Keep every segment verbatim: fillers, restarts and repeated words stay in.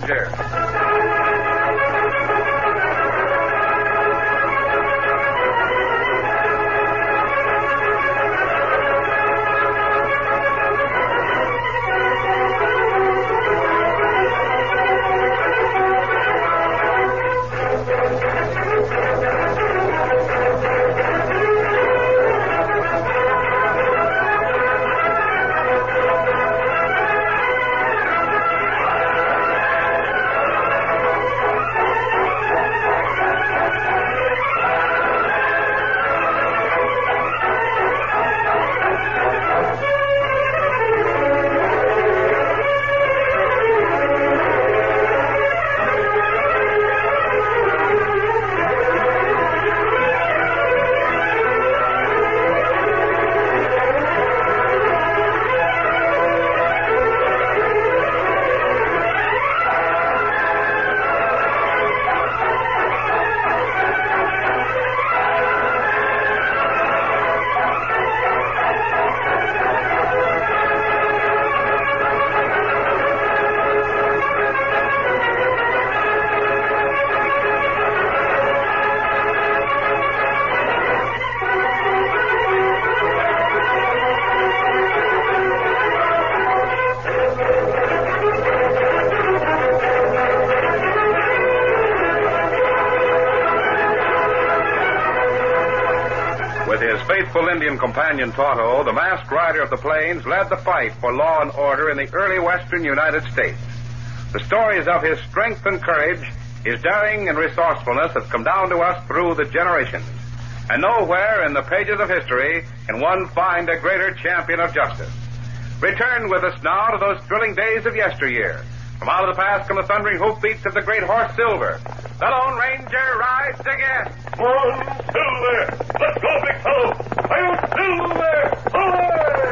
Ranger. Faithful Indian companion Tonto, the masked rider of the plains, led the fight for law and order in the early western United States. The stories of his strength and courage, his daring and resourcefulness have come down to us through the generations. And nowhere in the pages of history can one find a greater champion of justice. Return with us now to those thrilling days of yesteryear. From out of the past come the thundering hoofbeats of the great horse Silver. The Lone Ranger rides again. On Silver! Let's go, big fellow! I'm Silver! Away!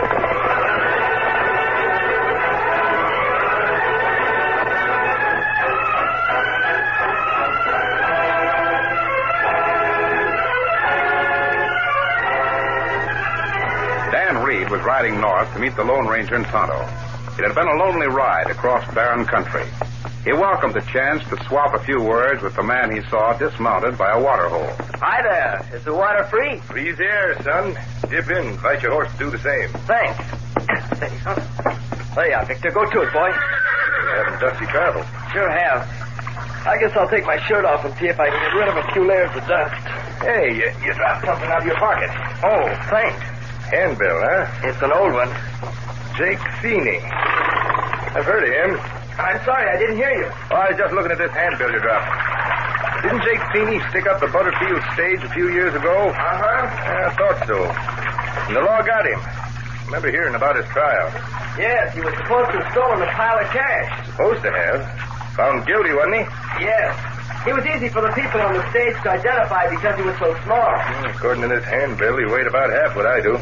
Dan Reed was riding north to meet the Lone Ranger and Tonto. It had been a lonely ride across barren country. He welcomed the chance to swap a few words with the man he saw dismounted by a water hole. Hi there. Is the water free? Free's here, son. Dip in. Invite your horse to do the same. Thanks. Steady, son. There you are, Victor. Go to it, boy. You're having dusty travel. Sure have. I guess I'll take my shirt off and see if I can get rid of a few layers of dust. Hey, you, you dropped something out of your pocket. Oh, thanks. Handbill, huh? It's an old one. Jake Feeney. I've heard of him. I'm sorry, I didn't hear you. Oh, I was just looking at this handbill you dropped. Didn't Jake Feeney stick up the Butterfield stage a few years ago? Uh-huh. Yeah, I thought so. And the law got him. Remember hearing about his trial. Yes, he was supposed to have stolen a pile of cash. Supposed to have. Found guilty, wasn't he? Yes. He was easy for the people on the stage to identify because he was so small. Hmm, according to this handbill, he weighed about half what I do.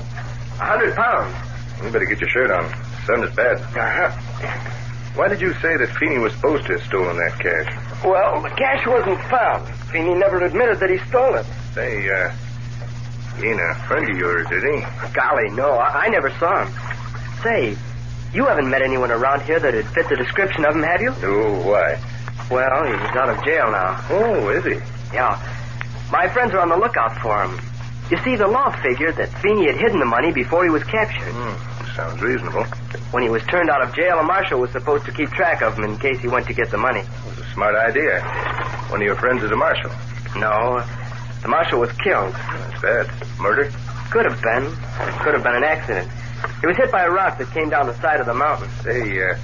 A hundred pounds. You better get your shirt on. The sun is bad. Uh-huh. Why did you say that Feeney was supposed to have stolen that cash? Well, the cash wasn't found. Feeney never admitted that he stole it. Say, uh, he ain't a friend of yours, is he? Golly, no. I, I never saw him. Say, you haven't met anyone around here that'd fit the description of him, have you? No, why? Well, he's out of jail now. Oh, is he? Yeah. My friends are on the lookout for him. You see, the law figured that Feeney had hidden the money before he was captured. Hmm, sounds reasonable. When he was turned out of jail, a marshal was supposed to keep track of him in case he went to get the money. It was a smart idea. One of your friends is a marshal. No, the marshal was killed. That's bad. Murder? Could have been. It could have been an accident. He was hit by a rock that came down the side of the mountain. Say, uh,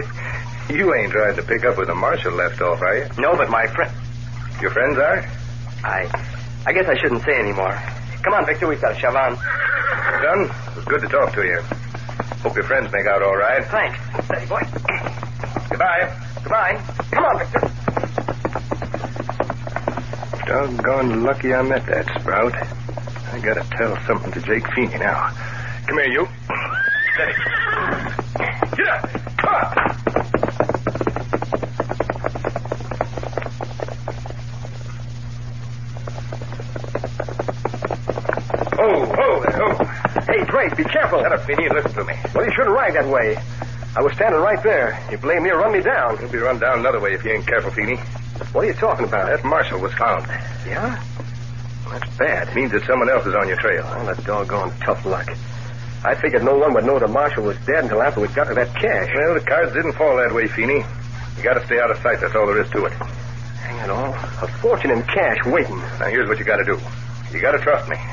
you ain't trying to pick up where the marshal left off, are you? No, but my friend... Your friends are? I... I guess I shouldn't say any more. Come on, Victor, we've got to shove on. Son, it was good to talk to you. Hope your friends make out all right. Thanks. Steady, boy. Goodbye. Goodbye. Come on, Victor. Doggone lucky I met that sprout. I gotta tell something to Jake Feeney now. Come here, you. Steady. Get up. Come on. Oh, oh, there, oh. Hey, Drake, be careful. Shut up, Feeney, and listen to me. Well, you shouldn't ride that way. I was standing right there. You blame me or run me down. You'll be run down another way if you ain't careful, Feeney. What are you talking about? That marshal was found. Yeah? That's bad. It means that someone else is on your trail. Oh, that doggone tough luck. I figured no one would know the marshal was dead until after we got to that cache. Well, the cards didn't fall that way, Feeney. You got to stay out of sight. That's all there is to it. Hang it all. A fortune in cash waiting. Now, here's what you got to do. You got to trust me.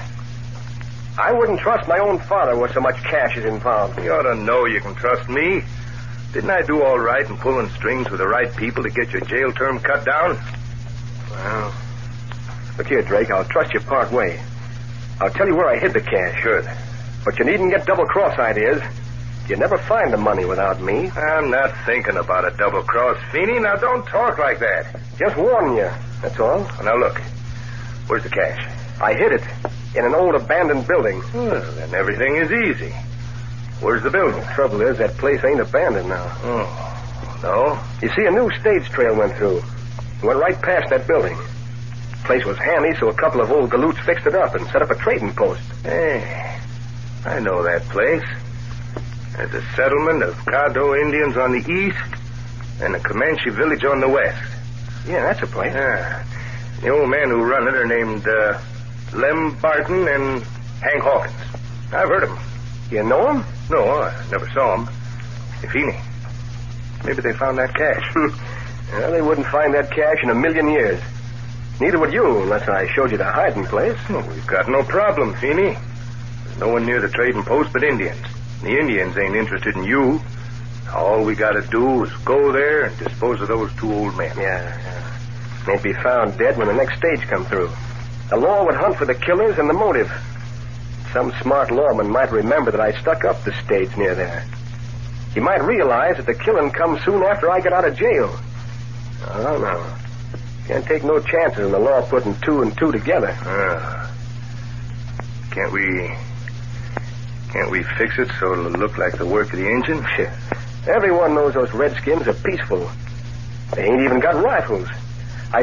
I wouldn't trust my own father where so much cash is involved. You ought to know you can trust me. Didn't I do all right in pulling strings with the right people to get your jail term cut down? Well, look here, Drake. I'll trust you part way. I'll tell you where I hid the cash. Good. But you needn't get double-cross ideas. You never find the money without me. I'm not thinking about a double-cross, Feeney. Now, don't talk like that. Just warning you, that's all. Now, look. Where's the cash? I hid it in an old abandoned building. Well, then everything is easy. Where's the building? The trouble is, that place ain't abandoned now. Oh, no? You see, a new stage trail went through. It went right past that building. The place was handy, so a couple of old galoots fixed it up and set up a trading post. Hey, I know that place. There's a settlement of Caddo Indians on the east and a Comanche village on the west. Yeah, that's a place. Yeah. The old men who run it are named uh, Lem Barton and Hank Hawkins. I've heard of them. You know them? No, I never saw them. Hey, Feeney, maybe they found that cash. Well, they wouldn't find that cash in a million years. Neither would you, unless I showed you the hiding place. Well, we've got no problem, Feeney. There's no one near the trading post but Indians. The Indians ain't interested in you. All we got to do is go there and dispose of those two old men. Yeah, yeah. They'd be found dead when the next stage come through. The law would hunt for the killers and the motive. Some smart lawman might remember that I stuck up the stage near there. He might realize that the killing comes soon after I get out of jail. Oh, no. Can't take no chances in the law putting two and two together. Uh, can't we... Can't we fix it so it'll look like the work of the engine? Sure. Everyone knows those redskins are peaceful. They ain't even got rifles. I...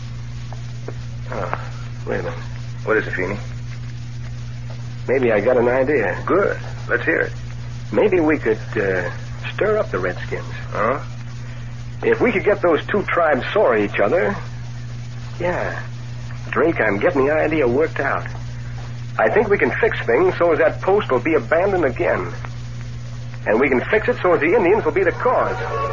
Oh, wait a minute. What is it, Feeney? Maybe I got an idea. Good. Let's hear it. Maybe we could uh, stir up the redskins. Huh? If we could get those two tribes sore at each other... Yeah. Drake, I'm getting the idea worked out. I think we can fix things so as that post will be abandoned again. And we can fix it so as the Indians will be the cause.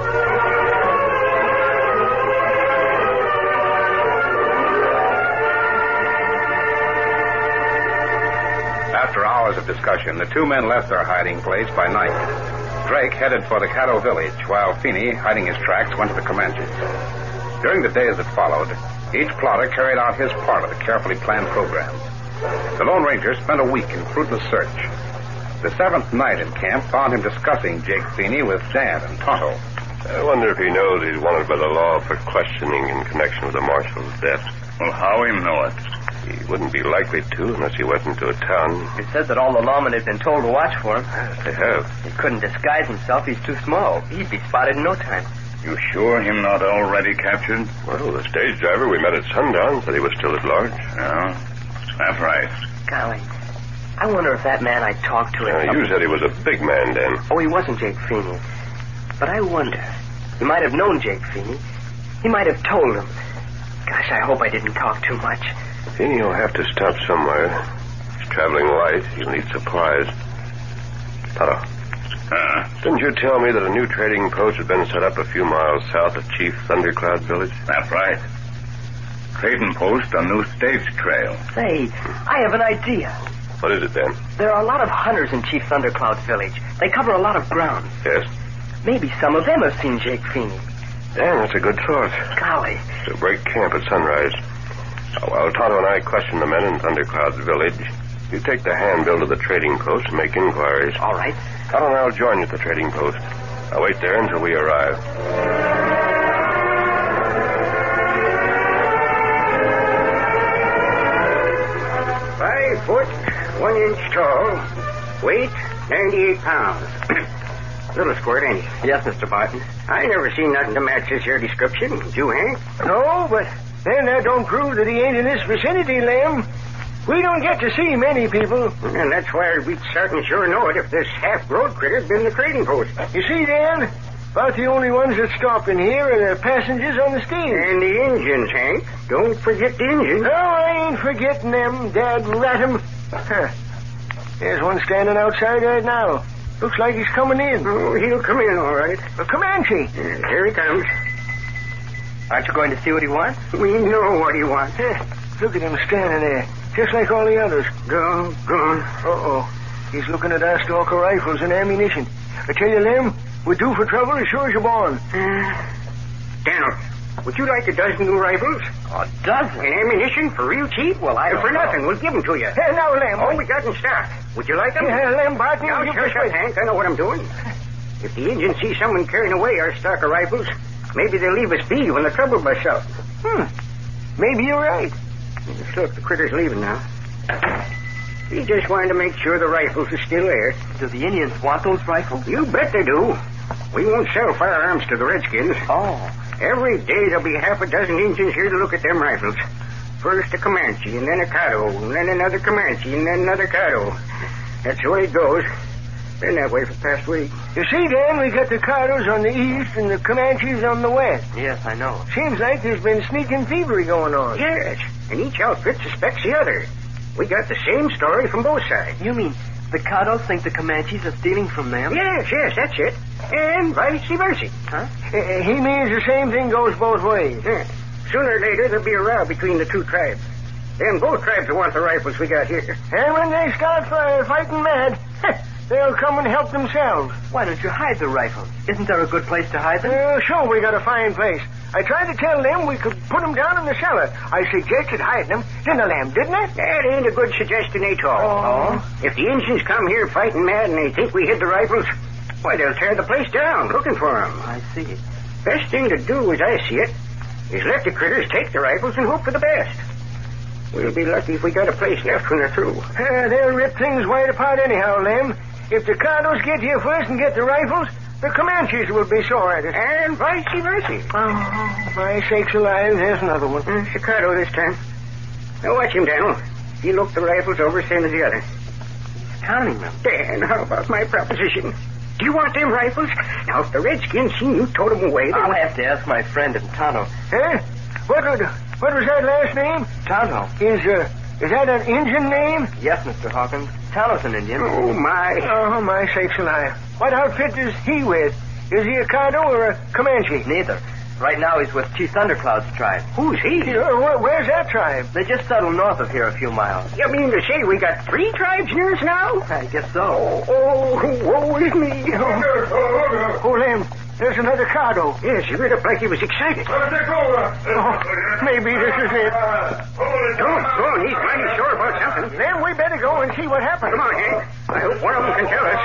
After hours of discussion, the two men left their hiding place by night. Drake headed for the Caddo village, while Feeney, hiding his tracks, went to the Comanches. During the days that followed, each plotter carried out his part of the carefully planned program. The Lone Ranger spent a week in fruitless search. The seventh night in camp found him discussing Jake Feeney with Dan and Tonto. I wonder if he knows he's wanted by the law for questioning in connection with the marshal's death. Well, how him know it? He wouldn't be likely to unless he went into a town. It said that all the lawmen had been told to watch for him. Yes, they have. He couldn't disguise himself. He's too small. He'd be spotted in no time. You sure him not already captured? Well, the stage driver we met at sundown said he was still at large. Yeah, that's right. Golly, I wonder if that man I talked to... Uh, you said he was a big man, then. Oh, he wasn't Jake Feeney. But I wonder. He might have known Jake Feeney. He might have told him. Gosh, I hope I didn't talk too much. Feeney will have to stop somewhere. He's traveling light. He'll need supplies. Tonto. Uh, Didn't you tell me that a new trading post had been set up a few miles south of Chief Thundercloud village? That's right. Trading post on new stage trail. Say, I have an idea. What is it, then? There are a lot of hunters in Chief Thundercloud's village. They cover a lot of ground. Yes? Maybe some of them have seen Jake Feeney. Yeah, that's a good thought. Golly. So break camp at sunrise. Oh, well, Tonto and I question the men in Thundercloud's village. You take the handbill to the trading post and make inquiries. All right. Tonto and I'll join you at the trading post. I'll wait there until we arrive. Five foot, one inch tall. Weight, ninety-eight pounds. Little squirt, ain't he? Yes, Mister Barton. I never seen nothing to match this here description. Did you, Hank? No, but then that don't prove that he ain't in this vicinity, Lem. We don't get to see many people. And that's why we'd certain sure know it if this half-grown critter's been the trading post. You see, Dan, about the only ones that stop in here are the passengers on the steamer. And the engines, Hank. Don't forget the engines. No, I ain't forgetting them, Dad rat 'em. Huh. There's one standing outside right now. Looks like he's coming in. Oh, he'll come in, all right. A Comanche. Yeah, here he comes. Aren't you going to see what he wants? We know what he wants. Huh. Look at him standing there, just like all the others. Gone, gone. Uh-oh. He's looking at our stock of rifles and ammunition. I tell you, Lem, we're due for trouble as sure as you're born. Uh, Daniel, would you like a dozen new rifles? A dozen? And ammunition for real cheap? Well, I don't For know. nothing. We'll give them to you. Hey, now, Lem. Oh, we got in stock. Would you like them? Yeah, Lem Barton. Now, you sure, just sure, wait. Hank. I know what I'm doing. If the Indians see someone carrying away our stock of rifles, maybe they'll leave us be when the trouble busts out. Hmm. Maybe you're right. Look, the critter's leaving now. He just wanted to make sure the rifles are still there. Do the Indians want those rifles? You bet they do. We won't sell firearms to the Redskins. Oh. Every day there'll be half a dozen Indians here to look at them rifles. First a Comanche, and then a Caddo, and then another Comanche, and then another Caddo. That's the way it goes. Been that way for the past week. You see, Dan, we got the Caddos on the east and the Comanches on the west. Yes, I know. Seems like there's been sneaking thievery going on. Yes, and each outfit suspects the other. We got the same story from both sides. You mean the Caddos think the Comanches are stealing from them? Yes, yes, that's it. And vice versa. Huh? Uh, he means the same thing goes both ways. Yeah. Sooner or later, there'll be a row between the two tribes. Then both tribes will want the rifles we got here. And when they start uh, fighting mad, they'll come and help themselves. Why don't you hide the rifles? Isn't there a good place to hide them? Uh, sure, we got a fine place. I tried to tell them we could put them down in the cellar. I suggested hiding them, didn't I, Lamb, didn't I? That ain't a good suggestion at all. Oh. If the Indians come here fighting mad and they think we hid the rifles, why, they'll tear the place down looking for them. I see. Best thing to do, as I see it, is let the critters take the rifles and hope for the best. We'll be lucky if we got a place left when they're through. Uh, they'll rip things wide apart anyhow, Lem. If the Caddos get here first and get the rifles, the Comanches will be sore at it. And vice versa. Oh, my sakes alive, there's another one. Uh, Chicago this time. Now watch him, Daniel. He looked the rifles over same as the other. Counting them. Dan, how about my proposition? Do you want them rifles? Now, if the Redskins seen you tote them away, I'll they'll... have to ask my friend in Tonto. Huh? What was, what was that last name? Tonto? Is, uh, is that an Indian name? Yes, Mister Hawkins. Tonto's an Indian. Oh, my. Oh, my sakes alive. What outfit is he with? Is he a Caddo or a Comanche? Neither. Right now he's with Chief Thundercloud's tribe. Who's he? Uh, where, where's that tribe? They just settled north of here a few miles. You mean to say we got three tribes near us now? I guess so. Oh, oh, woe is me. Oh, oh Lem, there's another Caddo. Yes, he read up like he was excited. Oh, maybe this is it. Go on, go on. He's mighty sure about something. Then we better go and see what happened. Come on, Hank. I hope one of them can tell us.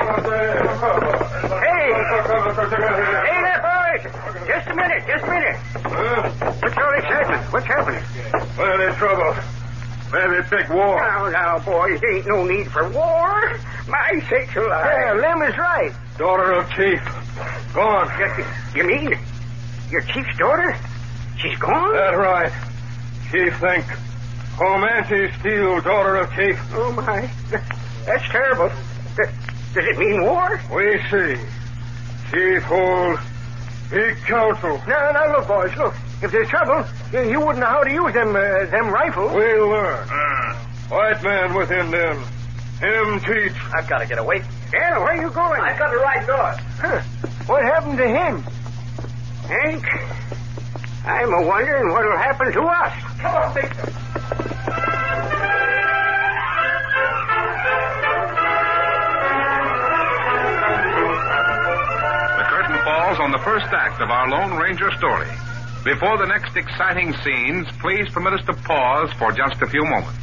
Hey! Hey there, boys! Just a minute, just a minute. What's all excitement? What's happening? Well, there's trouble. Maybe big war. Now, now, boys, there ain't no need for war. My sakes alive. Yeah, Lem is right. Daughter of Chief. Gone. You, you mean your chief's daughter? She's gone? That's right. Chief think Comanche steal daughter of Chief. Oh, my. That's terrible. Does, does it mean war? We see. Chief hold big council. Now, now, look, boys, look. If there's trouble, you, you wouldn't know how to use them, uh, them rifles. We'll learn. White man within them. Him teach. I've got to get away. Daniel, where are you going? I've got to ride north. Huh. What happened to him? Hank, I'm a wondering what'll happen to us. Come on, Victor. The curtain falls on the first act of our Lone Ranger story. Before the next exciting scenes, please permit us to pause for just a few moments.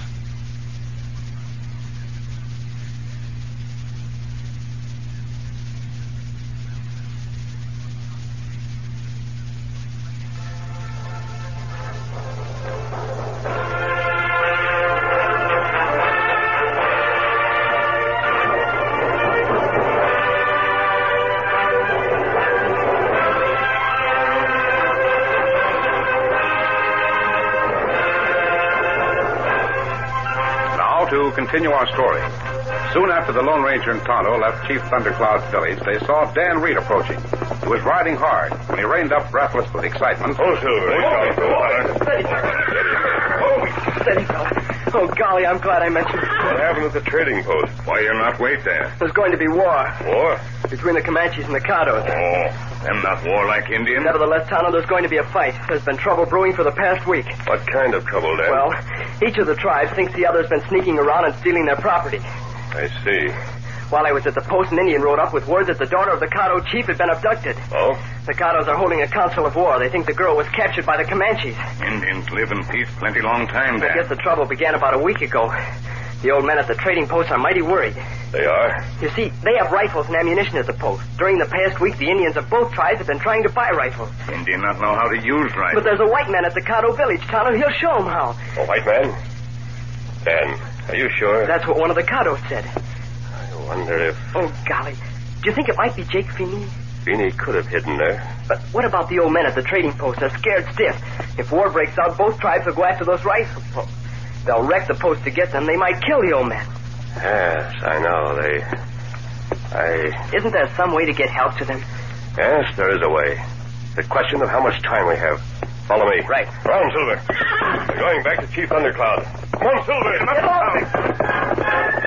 to continue our story. Soon after the Lone Ranger and Tonto left Chief Thundercloud's village, they saw Dan Reed approaching. He was riding hard. When he reined up breathless with excitement... Oh, Silver. Steady. Oh, steady, fella. Oh, golly, I'm glad I met you. What happened at the trading post? Why you not wait there? There's going to be war. War? Between the Comanches and the Caddos. Oh, them not warlike Indians? Nevertheless, Tonto, there's going to be a fight. There's been trouble brewing for the past week. What kind of trouble, Dan? Well, each of the tribes thinks the other's been sneaking around and stealing their property. I see. While I was at the post, an Indian rode up with word that the daughter of the Caddo chief had been abducted. Oh? The Caddos are holding a council of war. They think the girl was captured by the Comanches. Indians live in peace plenty long time, Dan. I guess the trouble began about a week ago. The old men at the trading post are mighty worried. They are? You see, they have rifles and ammunition at the post. During the past week, the Indians of both tribes have been trying to buy rifles. Indians not know how to use rifles. But there's a white man at the Caddo village, Tonto. He'll show them how. A white man? Dan, are you sure? That's what one of the Caddos said. I wonder if... Oh, golly. Do you think it might be Jake Feeney? Feeney could have hidden there. But what about the old men at the trading post? They're scared stiff. If war breaks out, both tribes will go after those rifles. They'll wreck the post to get them. They might kill the old men. Yes, I know. They... I... Isn't there some way to get help to them? Yes, there is a way. The question of how much time we have. Follow me. Right. Round, Silver. We're going back to Chief Thundercloud. Come on, Silver. Come on.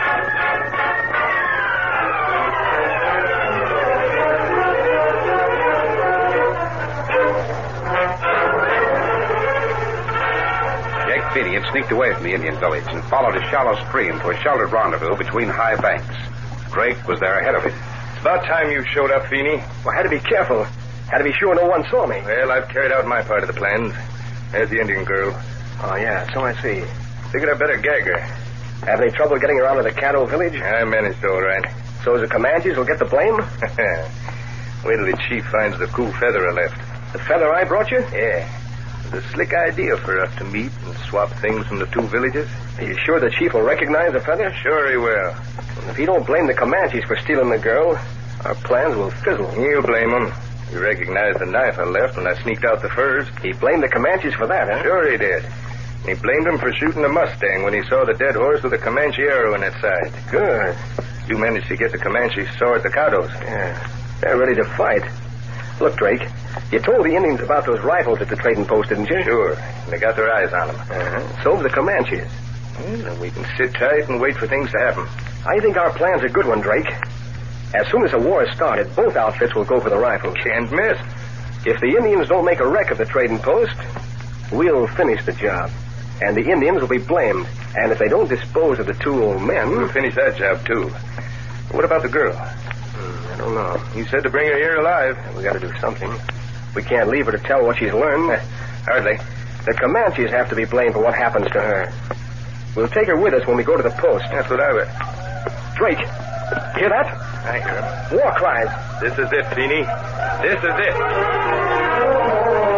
Feeney had sneaked away from the Indian village and followed a shallow stream to a sheltered rendezvous between high banks. Drake was there ahead of him. It's about time you showed up, Feeney. Well, I had to be careful. Had to be sure no one saw me. Well, I've carried out my part of the plans. There's the Indian girl. Oh, yeah, so I see. Figured I better gag her. Have any trouble getting around to the Caddo village? I managed all right. So the Comanches will get the blame? Wait till the chief finds the cool feather I left. The feather I brought you? Yeah. It's a slick idea for us to meet and swap things from the two villages. Are you sure the chief will recognize the feather? Sure he will. And if he don't blame the Comanches for stealing the girl, our plans will fizzle. He'll blame them. He recognized the knife I left when I sneaked out the furs. He blamed the Comanches for that, huh? Sure he did. He blamed him for shooting the Mustang when he saw the dead horse with a Comanche arrow in its side. Good. You managed to get the Comanches sore at the Caddos. Yeah. They're ready to fight. Look, Drake, you told the Indians about those rifles at the trading post, didn't you? Sure. And they got their eyes on them. Uh-huh. So have the Comanches. Well, then we can sit tight and wait for things to happen. I think our plan's a good one, Drake. As soon as the war is started, both outfits will go for the rifles. Can't miss. If the Indians don't make a wreck of the trading post, we'll finish the job. And the Indians will be blamed. And if they don't dispose of the two old men... We'll finish that job, too. What about the girl? Hmm, I don't know. You said to bring her here alive. We got to do something. We can't leave her to tell what she's learned. Hardly. The Comanches have to be blamed for what happens to her. We'll take her with us when we go to the post. That's what I would. Drake, hear that? I hear him. War cries. This is it, Feeney. This is it.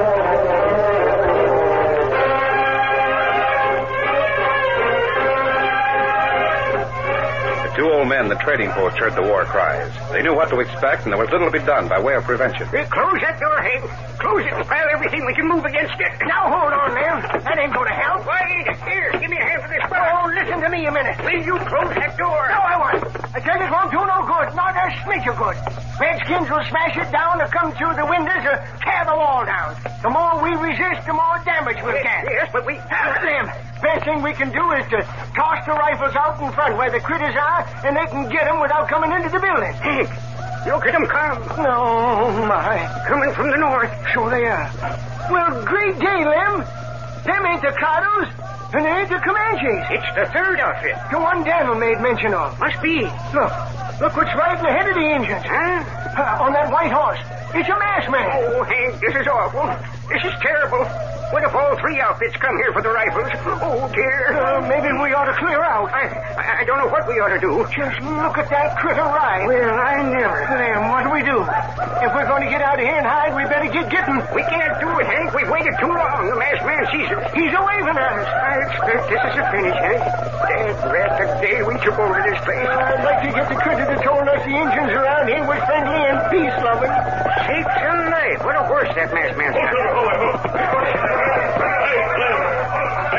Two old men, the trading post, heard the war cries. They knew what to expect, and there was little to be done by way of prevention. Hey, close that door, Hank. Close it and pile everything we can move against it. Now, hold on, Lem. That ain't going to help. Why ain't it? Here, give me a hand for this. Oh, listen to me a minute. Will you close that door? No, I won't. I tell you, it won't do no good. Not a smidge of good. Redskins will smash it down or come through the windows or tear the wall down. The more we resist, the more damage we'll get. Yes, but we... Uh, Lem, best thing we can do is to toss the rifles out in front where the critters are, and they can get them without coming into the building. Hank, look at them come. Oh, my. Coming from the north. Sure they are. Well, great day, Lem. Them ain't the Caddos, and they ain't the Comanches. It's the third outfit. The one Daniel made mention of. Must be. Look. Look what's riding ahead of the Indians. Huh? Uh, on that white horse. It's a masked man. Oh, Hank, this is awful. This is terrible. What if all three outfits come here for the rifles? Oh, dear. Uh, maybe we ought to clear out. I, I I don't know what we ought to do. Just look at that critter ride. Well, I never. Then what do we do? If we're going to get out of here and hide, we better get getting. We can't do it, Hank. We've waited too long. The masked man sees us. He's waving at us. I expect this is a finish, Hank. Dad, rat, the day we took over this place. I'd like to get the critter that told us the Indians around here was friendly and peace-loving. Sakes alive. What a horse that masked man's got.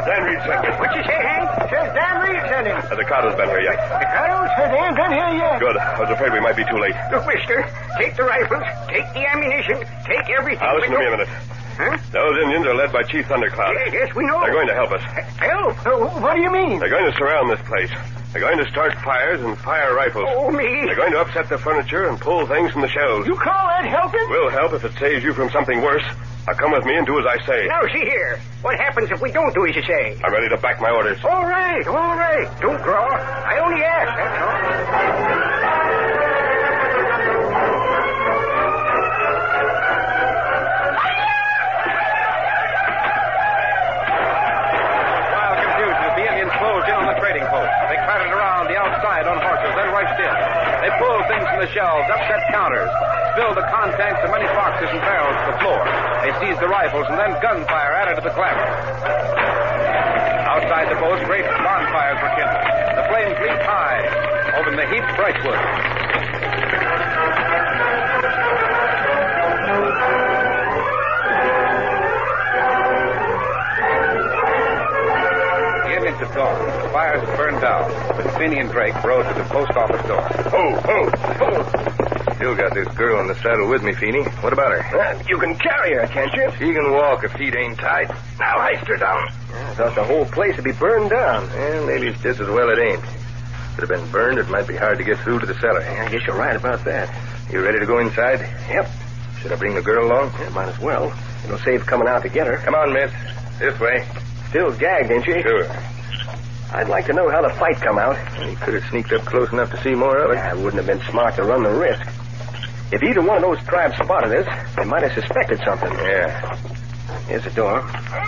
Dan Reed sent me. What you say, Hank? Says Dan Reed sent him. Uh, the carter's been here yet. The Carlos says they ain't been here yet. Good. I was afraid we might be too late. Look, mister, take the rifles, take the ammunition, take everything. Now, listen to but me a don't- minute. Huh? Those Indians are led by Chief Thundercloud. Yes, yes, we know. They're going to help us. Help? Uh, what do you mean? They're going to surround this place. They're going to start fires and fire rifles. Oh, me. They're going to upset the furniture and pull things from the shelves. You call that helping? We'll help if it saves you from something worse. Now come with me and do as I say. Now, see here. What happens if we don't do as you say? I'm ready to back my orders. All right, all right. Don't draw. I only ask, that's all. Wild confusion as the Indians closed in on the trading post. They crowded around the outside on horses, then rushed in. They pulled things from the shelves, upset counters, spilled the contents of many boxes and barrels to the floor. They seized the rifles, and then gunfire added to the clamor. Outside the post, great bonfires were kindled. The flames leaped high over the heaped brushwood. The Indians had gone. The fires had burned down. But Finney and Drake rode to the post office door. Ho, ho, ho. Still got this girl in the saddle with me, Feeney. What about her? Well, you can carry her, can't you? She can walk if feet ain't tied. Now hoist her down. I thought the whole place would be burned down. Well, maybe it's just as well it ain't. If it had been burned, it might be hard to get through to the cellar. Yeah, I guess you're right about that. You ready to go inside? Yep. Should I bring the girl along? Yeah, might as well. It'll save coming out to get her. Come on, miss. This way. Still gagged, ain't she? Sure. I'd like to know how the fight come out. He could have sneaked up close enough to see more of it. Yeah, it wouldn't have been smart to run the risk. If either one of those tribes spotted us, they might have suspected something. Yeah. Here's the door.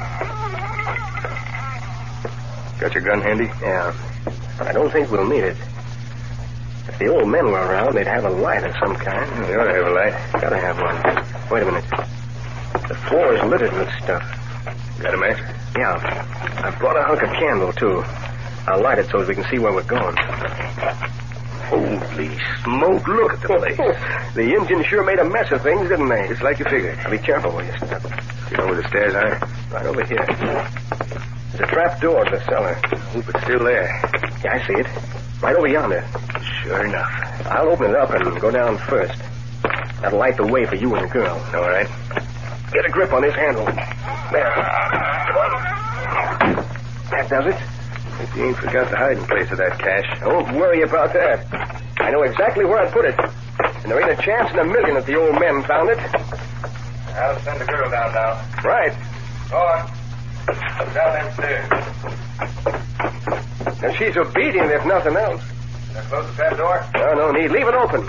Got your gun handy? Yeah. But I don't think we'll need it. If the old men were around, they'd have a light of some kind. They ought to have a light. Gotta have one. Wait a minute. The floor is littered with stuff. Got a match? Yeah. I brought a hunk of candle, too. I'll light it so as we can see where we're going. Holy smoke, look at the place. The Indians sure made a mess of things, didn't they? Just like you figured. Now be careful where you step. You know where the stairs are? Right over here. There's a trap door to the cellar. Hope it's still there. Yeah, I see it. Right over yonder. Sure enough. I'll open it up and go down first. That'll light the way for you and the girl. All right. Get a grip on this handle. There. Come on. That does it. If you ain't forgot the hiding place of that cash. Don't worry about that. I know exactly where I put it. And there ain't a chance in a million that the old men found it. I'll send the girl down now. Right. Go on. Down them stairs. And she's obedient if nothing else. Can I close the trap door? No, no need. Leave it open.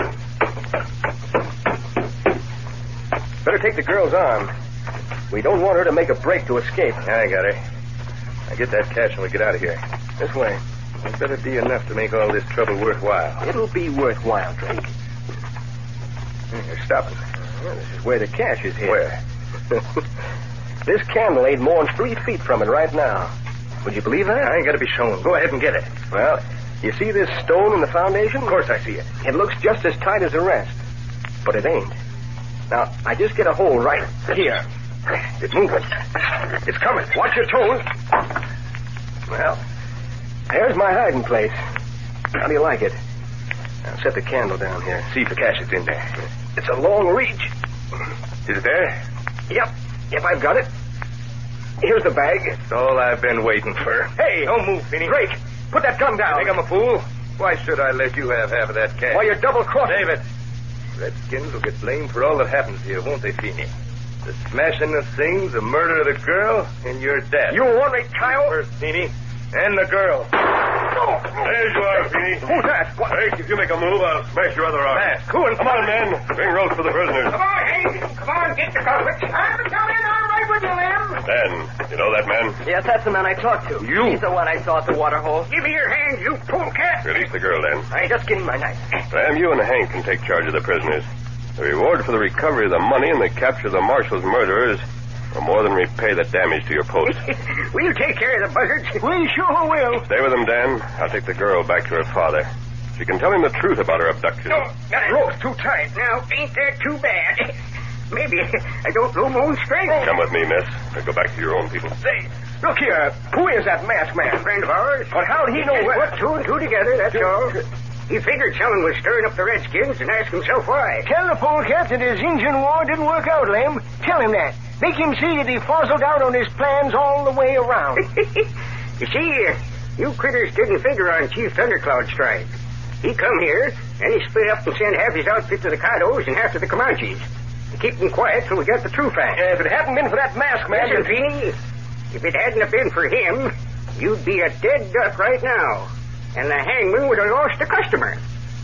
Better take the girl's arm. We don't want her to make a break to escape. I got her. Now get that cash when we get out of here. This way. It better be enough to make all this trouble worthwhile. It'll be worthwhile, Drake. You're stopping. Well, this is where the cash is hid. Where? This candle ain't more than three feet from it right now. Would you believe that? I ain't got to be shown. Go ahead and get it. Well, you see this stone in the foundation? Of course I see it. It looks just as tight as the rest. But it ain't. Now, I just get a hold right here. It's moving. It's coming. Watch your toes. Well, there's my hiding place. How do you like it? Now, set the candle down here. See if the cash is in there. It's a long reach. Is it there? Yep. Yep, I've got it. Here's the bag. It's all I've been waiting for. Hey! Don't move, Finney. Drake, put that gun down. You think I'm a fool? Why should I let you have half of that cash? Why, you're double-crossing. David. Redskins will get blamed for all that happens here, won't they, Feeney? The smashing of things, the murder of the girl, and your death. You ornery coyote. First, Feeney, and the girl. Oh. There you are, Feeney. Who's that? What? Drake, if you make a move, I'll smash your other arm. Fast. Who in Come on, men. Bring ropes for the prisoners. Come on, Hank. Come on, get the culprits. I'm coming. I'm right with you, Lem. Dan, you know that man? Yes, that's the man I talked to. You? He's the one I saw at the water hole. Give me your hand, you polecat. Release the girl, Dan. I just give him my knife. Sam, you and Hank can take charge of the prisoners. The reward for the recovery of the money and the capture of the marshal's murderers will more than repay the damage to your post. We'll take care of the buzzards. We sure will. Stay with them, Dan. I'll take the girl back to her father. She can tell him the truth about her abduction. No, that rope's too tight. Now, ain't that too bad? Maybe I don't know my own strength. Come with me, miss. Now go back to your own people. Say, Look here, who is that masked man? A friend of ours. But how'd he know Just where... put two and two together, that's all. He figured someone was stirring up the Redskins and asked himself why. Tell the polecat that his Indian war didn't work out, Lem. Tell him that. Make him see that he fuzzled out on his plans all the way around. You see, uh, you critters didn't figure on Chief Thundercloud's strike. He come here, and he split up and sent half his outfit to the Caddos and half to the Comanches. To keep them quiet till we got the true facts. Uh, if it hadn't been for that masked man... Listen, Feeney, if it hadn't have been for him, you'd be a dead duck right now. And the hangman would have lost a customer.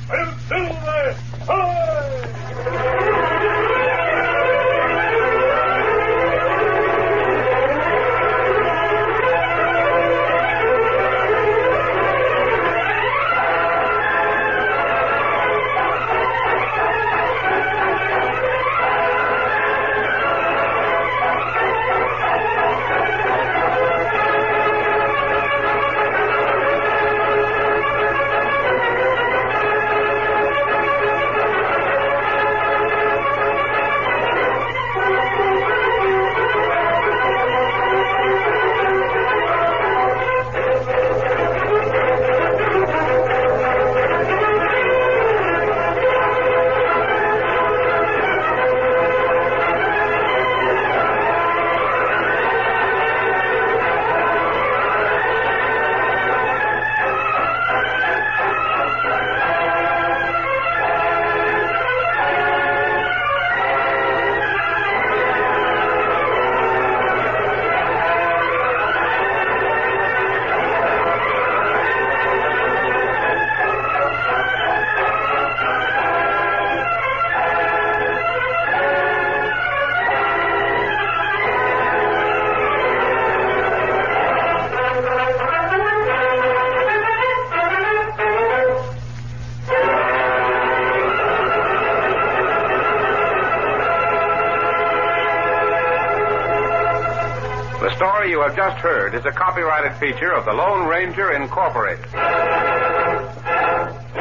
The story you have just heard is a copyrighted feature of the Lone Ranger Incorporated.